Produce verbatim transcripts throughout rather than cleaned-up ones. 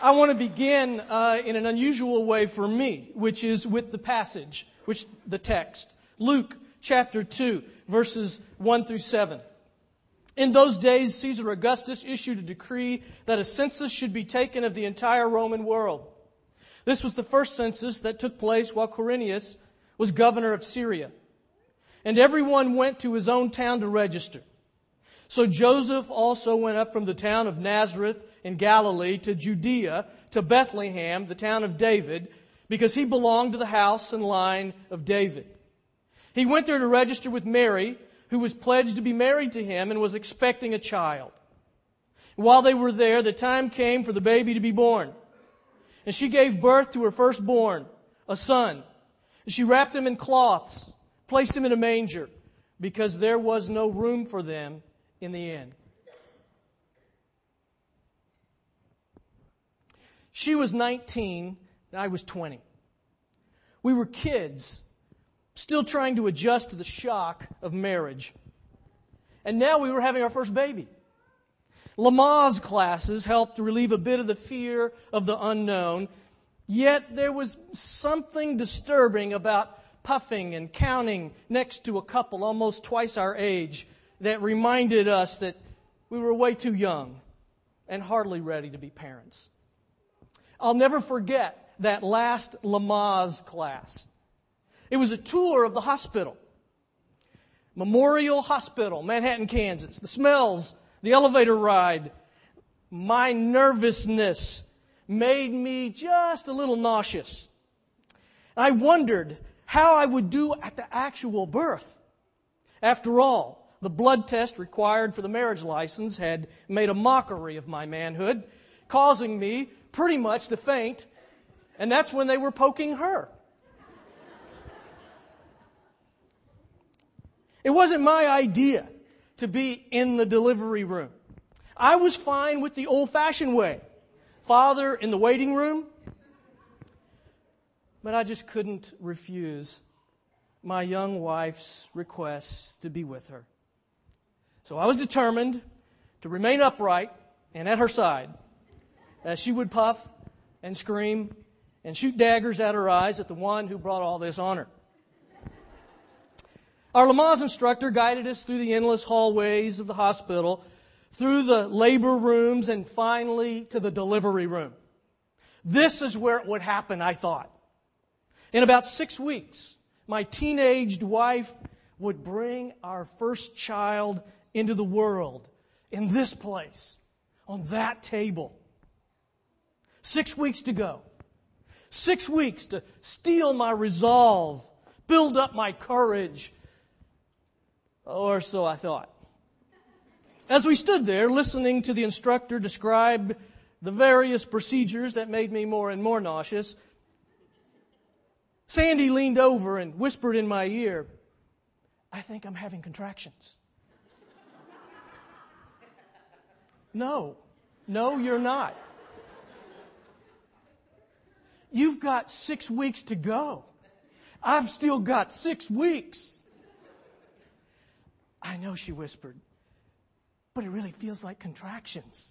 I want to begin uh, in an unusual way for me, which is with the passage, which the text. Luke chapter two, verses one through seven. In those days, Caesar Augustus issued a decree that a census should be taken of the entire Roman world. This was the first census that took place while Quirinius was governor of Syria. And everyone went to his own town to register. So Joseph also went up from the town of Nazareth in Galilee to Judea, to Bethlehem, the town of David, because he belonged to the house and line of David. He went there to register with Mary, who was pledged to be married to him and was expecting a child. While they were there, the time came for the baby to be born. And she gave birth to her firstborn, a son. And she wrapped him in cloths, placed him in a manger, because there was no room for them in the inn. She was nineteen, and I was twenty. We were kids, still trying to adjust to the shock of marriage. And now we were having our first baby. Lamaze classes helped to relieve a bit of the fear of the unknown, yet there was something disturbing about puffing and counting next to a couple almost twice our age that reminded us that we were way too young and hardly ready to be parents. I'll never forget that last Lamaze class. It was a tour of the hospital. Memorial Hospital, Manhattan, Kansas. The smells, the elevator ride. My nervousness made me just a little nauseous. I wondered how I would do at the actual birth. After all, the blood test required for the marriage license had made a mockery of my manhood, causing me pretty much to faint, and that's when they were poking her. It wasn't my idea to be in the delivery room. I was fine with the old-fashioned way. Father in the waiting room. But I just couldn't refuse my young wife's request to be with her. So I was determined to remain upright and at her side as she would puff and scream and shoot daggers at her eyes at the one who brought all this on her. Our Lamaze instructor guided us through the endless hallways of the hospital, through the labor rooms, and finally to the delivery room. This is where it would happen, I thought. In about six weeks, my teenaged wife would bring our first child into the world in this place, on that table. Six weeks to go. Six weeks to steel my resolve, build up my courage, or so I thought. As we stood there listening to the instructor describe the various procedures that made me more and more nauseous, Sandy leaned over and whispered in my ear, "I think I'm having contractions." No, no, you're not. You've got six weeks to go. I've still got six weeks. I know, she whispered, but it really feels like contractions.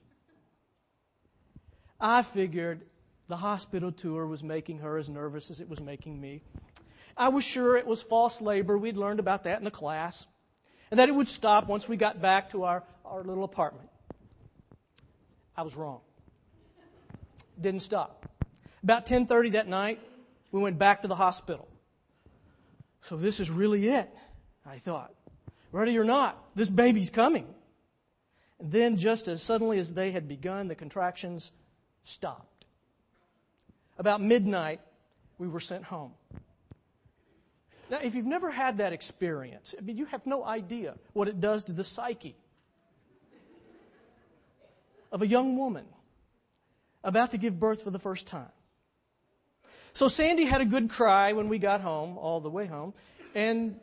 I figured the hospital tour was making her as nervous as it was making me. I was sure it was false labor. We'd learned about that in the class. And that it would stop once we got back to our, our little apartment. I was wrong. Didn't stop. About ten thirty that night, we went back to the hospital. So this is really it, I thought. Ready or not, this baby's coming. And then just as suddenly as they had begun, the contractions stopped. About midnight, we were sent home. Now, if you've never had that experience, I mean, you have no idea what it does to the psyche of a young woman about to give birth for the first time. So Sandy had a good cry when we got home, all the way home, and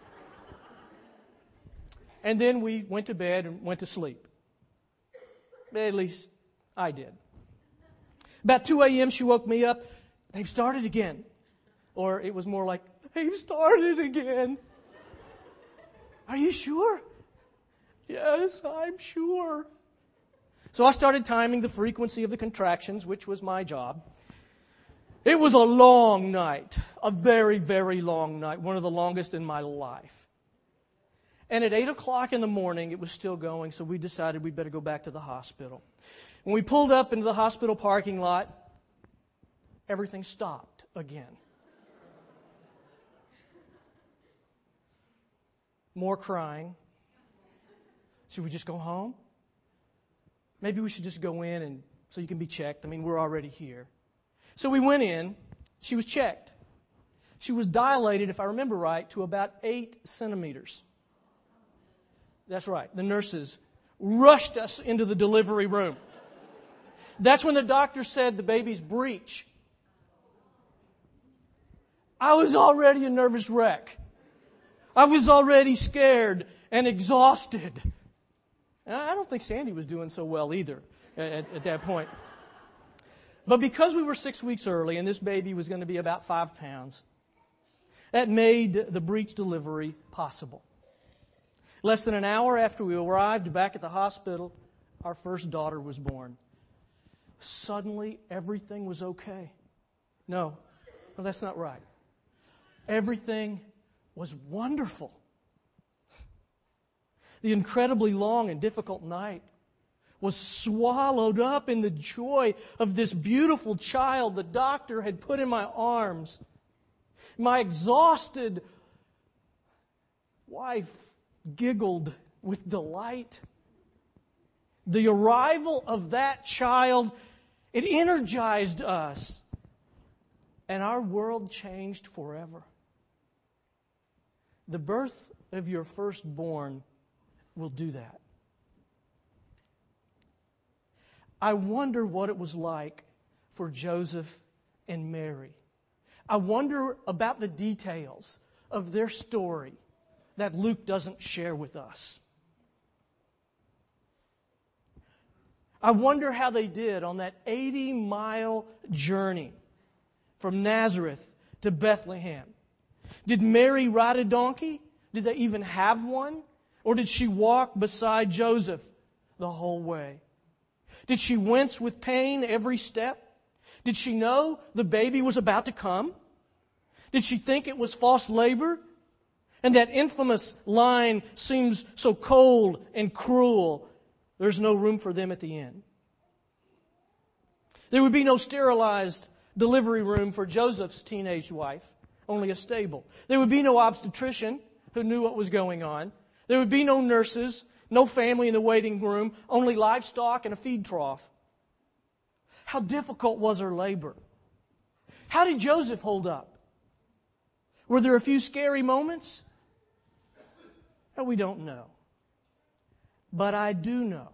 and then we went to bed and went to sleep. At least I did. About two a.m. she woke me up. They've started again. Or it was more like, they've started again. Are you sure? Yes, I'm sure. So I started timing the frequency of the contractions, which was my job. It was a long night, a very, very long night, one of the longest in my life. And at eight o'clock in the morning, it was still going, so we decided we'd better go back to the hospital. When we pulled up into the hospital parking lot, everything stopped again. More crying. Should we just go home? Maybe we should just go in and so you can be checked. I mean, we're already here. So we went in. She was checked. She was dilated, if I remember right, to about eight centimeters. That's right. The nurses rushed us into the delivery room. That's when the doctor said the baby's breech. I was already a nervous wreck. I was already scared and exhausted. And I don't think Sandy was doing so well either at, at that point. But because we were six weeks early and this baby was going to be about five pounds, that made the breech delivery possible. Less than an hour after we arrived back at the hospital, our first daughter was born. Suddenly, everything was okay. No, no, that's not right. Everything was wonderful. The incredibly long and difficult night was swallowed up in the joy of this beautiful child the doctor had put in my arms. My exhausted wife giggled with delight. The arrival of that child, it energized us, and our world changed forever. The birth of your firstborn will do that. I wonder what it was like for Joseph and Mary. I wonder about the details of their story that Luke doesn't share with us. I wonder how they did on that eighty-mile journey from Nazareth to Bethlehem. Did Mary ride a donkey? Did they even have one? Or did she walk beside Joseph the whole way? Did she wince with pain every step? Did she know the baby was about to come? Did she think it was false labor? And that infamous line seems so cold and cruel. There's no room for them at the end. There would be no sterilized delivery room for Joseph's teenage wife, only a stable. There would be no obstetrician who knew what was going on. There would be no nurses, no family in the waiting room, only livestock and a feed trough. How difficult was her labor? How did Joseph hold up? Were there a few scary moments? No, we don't know. But I do know.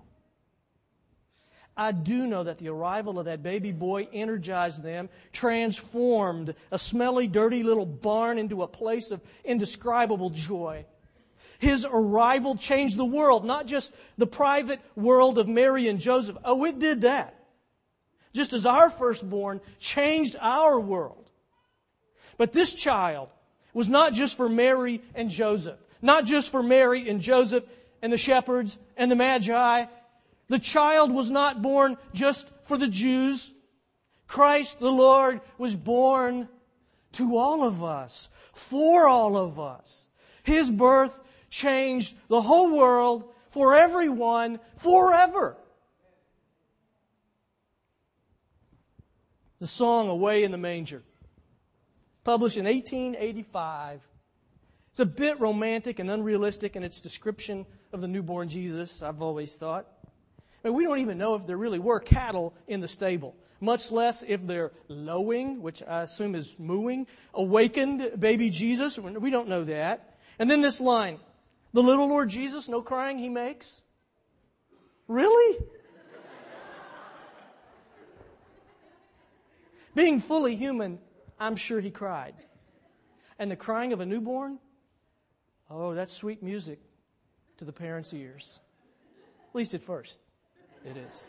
I do know that the arrival of that baby boy energized them, transformed a smelly, dirty little barn into a place of indescribable joy. His arrival changed the world, not just the private world of Mary and Joseph. Oh, it did that. Just as our firstborn changed our world. But this child was not just for Mary and Joseph, not just for Mary and Joseph and the shepherds and the Magi. The child was not born just for the Jews. Christ the Lord was born to all of us, for all of us. His birth changed the whole world for everyone forever. The song Away in the Manger, published in eighteen eighty-five. It's a bit romantic and unrealistic in its description of the newborn Jesus, I've always thought. I mean, we don't even know if there really were cattle in the stable, much less if they're lowing, which I assume is mooing, awakened baby Jesus. We don't know that. And then this line, the little Lord Jesus, no crying he makes. Really? Being fully human, I'm sure he cried. And the crying of a newborn? Oh, that's sweet music to the parents' ears. At least at first, it is.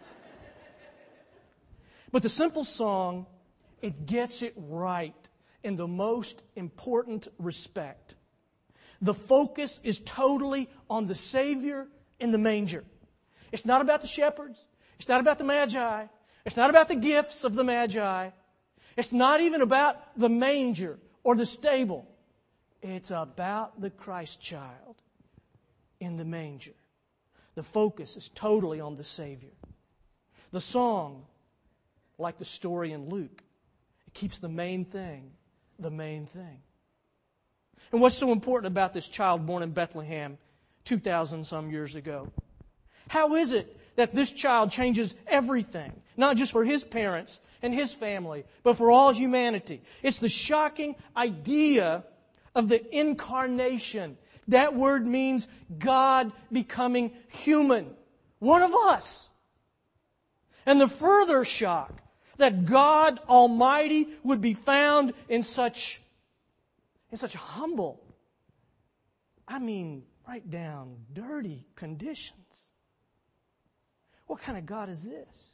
But the simple song, it gets it right in the most important respect. The focus is totally on the Savior in the manger. It's not about the shepherds. It's not about the Magi. It's not about the gifts of the Magi. It's not even about the manger or the stable. It's about the Christ child in the manger. The focus is totally on the Savior. The song, like the story in Luke, it keeps the main thing the main thing. And what's so important about this child born in Bethlehem two thousand some years ago? How is it that this child changes everything? Not just for his parents and his family, but for all humanity. It's the shocking idea of the incarnation. That word means God becoming human. One of us. And the further shock that God Almighty would be found in such, in such humble, I mean, right down dirty conditions. What kind of God is this?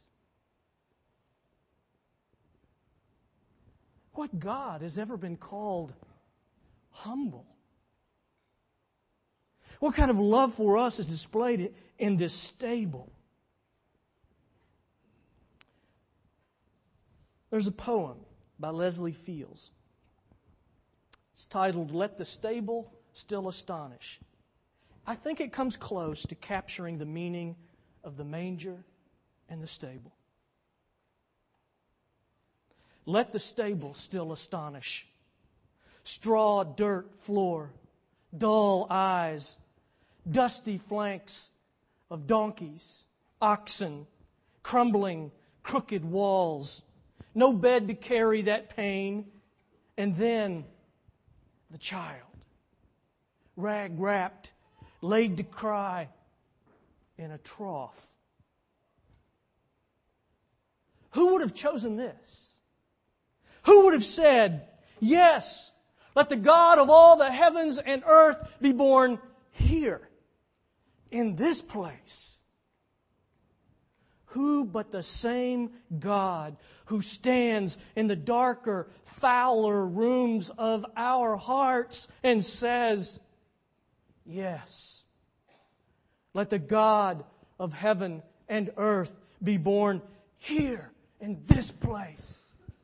What God has ever been called humble? What kind of love for us is displayed in this stable? There's a poem by Leslie Fields. It's titled, "Let the Stable Still Astonish." I think it comes close to capturing the meaning of the manger and the stable. Let the stable still astonish. Straw, dirt, floor, dull eyes, dusty flanks of donkeys, oxen, crumbling, crooked walls, no bed to carry that pain, and then the child, rag-wrapped, laid to cry in a trough. Who would have chosen this? Who would have said, yes, let the God of all the heavens and earth be born here, in this place? Who but the same God who stands in the darker, fouler rooms of our hearts and says, yes, let the God of heaven and earth be born here, in this place.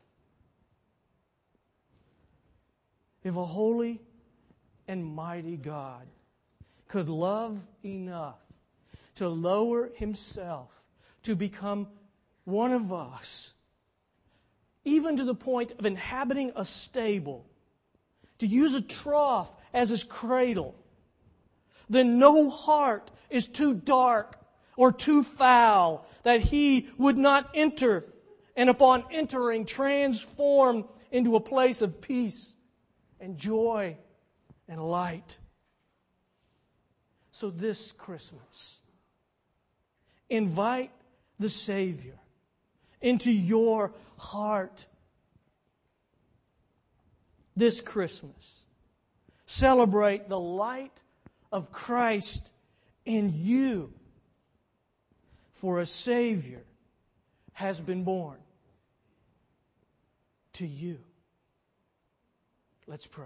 If a holy and mighty God could love enough to lower Himself to become one of us, even to the point of inhabiting a stable, to use a trough as His cradle, then no heart is too dark or too foul that He would not enter, and upon entering, transform into a place of peace and joy and light. So this Christmas, invite the Savior into your heart. This Christmas, celebrate the light of Christ in you. For a Savior has been born to you. Let's pray.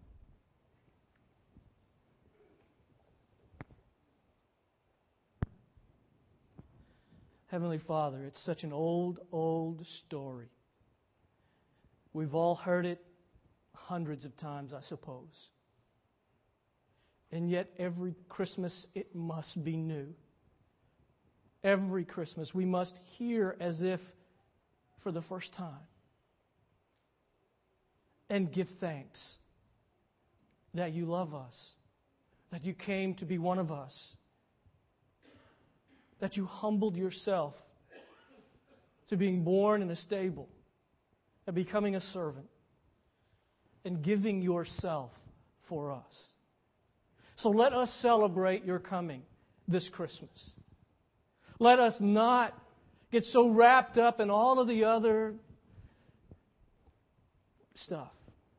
Heavenly Father, it's such an old, old story. We've all heard it hundreds of times, I suppose. And yet every Christmas it must be new. Every Christmas we must hear as if for the first time. And give thanks that you love us, that you came to be one of us, that you humbled yourself to being born in a stable and becoming a servant and giving yourself for us. So let us celebrate your coming this Christmas. Let us not get so wrapped up in all of the other stuff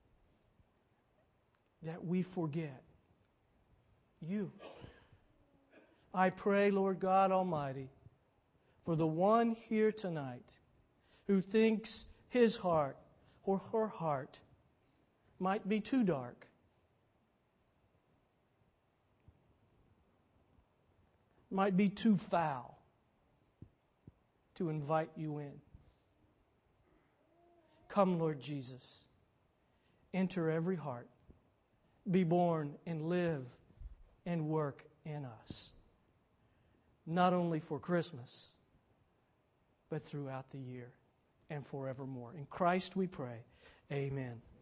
that we forget you. I pray, Lord God Almighty, for the one here tonight who thinks his heart or her heart might be too dark, might be too foul, to invite you in. Come, Lord Jesus. Enter every heart. Be born and live and work in us. Not only for Christmas, but throughout the year and forevermore. In Christ we pray. Amen.